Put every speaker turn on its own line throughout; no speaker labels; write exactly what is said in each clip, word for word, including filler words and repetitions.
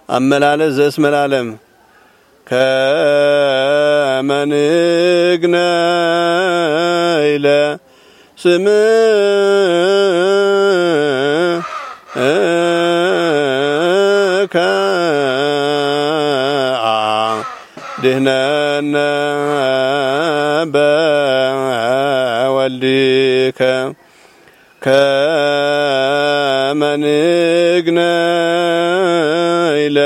አመላለስ ዘእስመላለም ከመንግነይለ ስምከ ድህነነ በወልድከ ከመንግነይለ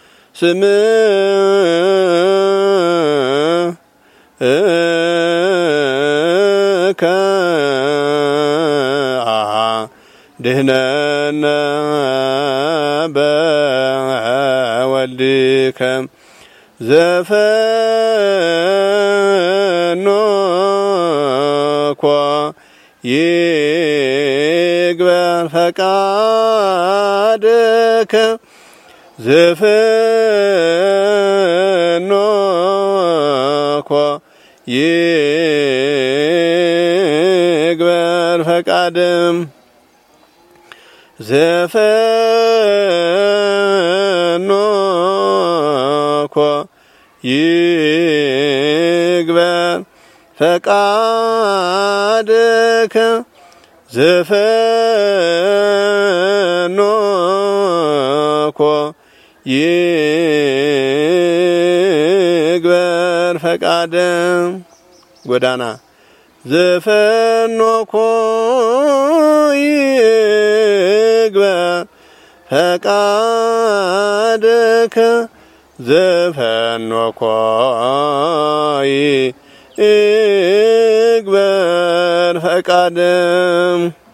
ስምከ ድህነነ በወልድከ ዘፈኖኮ ይግበር ፈቃድከ ዘፈኖኮ ይግበር ፈቃድም ዘፈኖኮ ይግበር ፈቃድከ ዘፈኖኮ ይግበር ፈቃድም ጎዳና ዘፈኖኮ ይግበር ፈቃድከ ዘፈኖኮ ይግበር ፈቃድም